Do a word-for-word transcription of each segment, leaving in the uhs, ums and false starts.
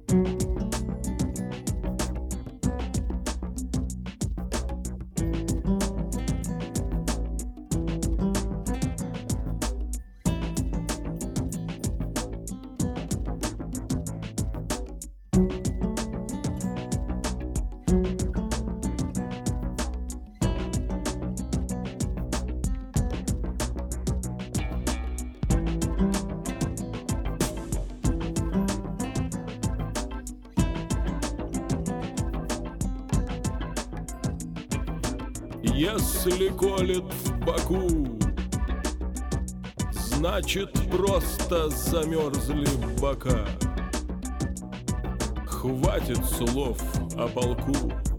Если колет в боку, значит, просто замерзли бока. Хватит слов о полку,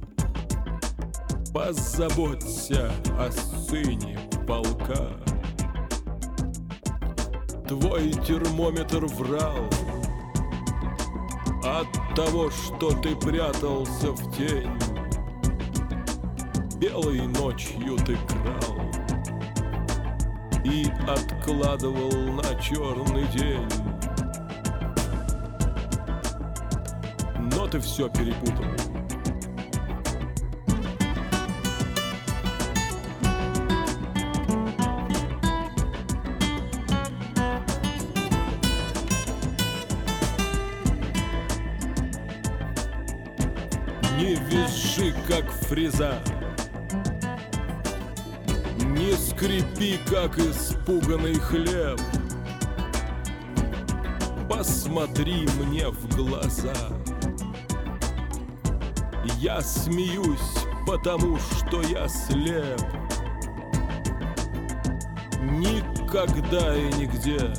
позаботься о сыне полка. Твой термометр врал от того, что ты прятался в тень. Белой ночью ты крал и откладывал на черный день. Но ты все перепутал. Не визжи, как фреза, не скрипи, как испуганный хлеб. Посмотри мне в глаза. Я смеюсь, потому что я слеп. Никогда и нигде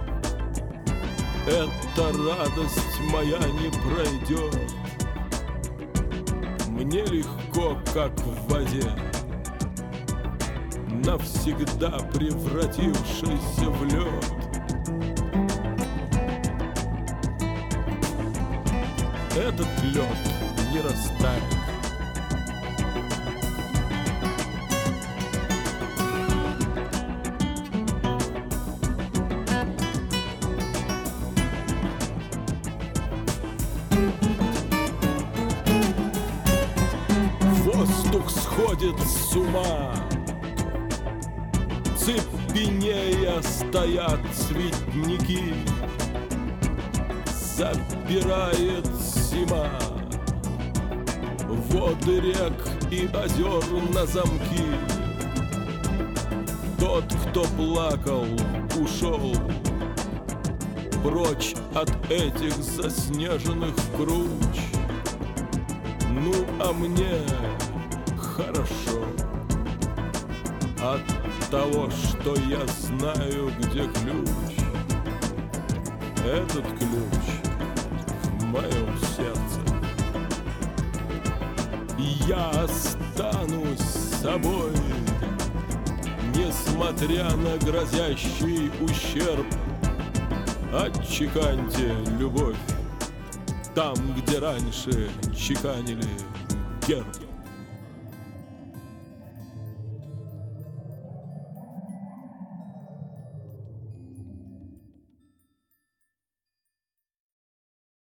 эта радость моя не пройдет. Мне легко, как в воде, навсегда превратившийся в лед. Этот лед не растает. Воздух сходит с ума, цепенея стоят цветники. Забирает зима воды рек и озер на замки. Тот, кто плакал, ушел прочь от этих заснеженных круч. Ну, а мне хорошо от того, что я знаю, где ключ. Этот ключ в моем сердце. И я останусь собой, несмотря на грозящий ущерб. Отчеканьте любовь там, где раньше чеканили герб.